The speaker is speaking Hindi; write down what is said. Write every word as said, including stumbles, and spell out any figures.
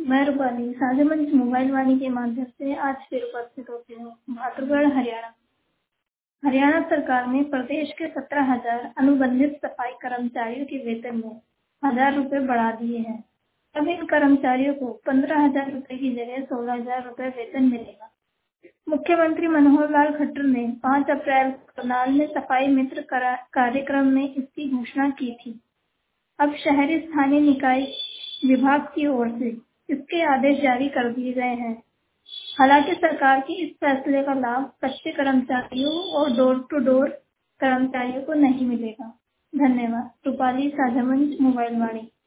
मैं रूपाली साझा मंच मोबाइल वाणी के माध्यम से आज फिर उपस्थित होती हूँ। भातुगढ़ हरियाणा हरियाणा सरकार ने प्रदेश के सत्रह हजार अनुबंधित सफाई कर्मचारियों के वेतन में हजार रुपए बढ़ा दिए हैं। अब इन कर्मचारियों को पंद्रह हजार रुपए की जगह सोलह हजार रुपए वेतन मिलेगा। मुख्यमंत्री मनोहर लाल खट्टर ने पाँच अप्रैल को करनाल में सफाई मित्र कार्यक्रम में इसकी घोषणा की थी। अब शहरी स्थानीय निकाय विभाग की ओर से इसके आदेश जारी कर दिए गए हैं। हालांकि सरकार के इस फैसले का लाभ कच्चे कर्मचारियों और डोर टू डोर कर्मचारियों को नहीं मिलेगा। धन्यवाद। रूपाली साझा मंच मोबाइल वाणी।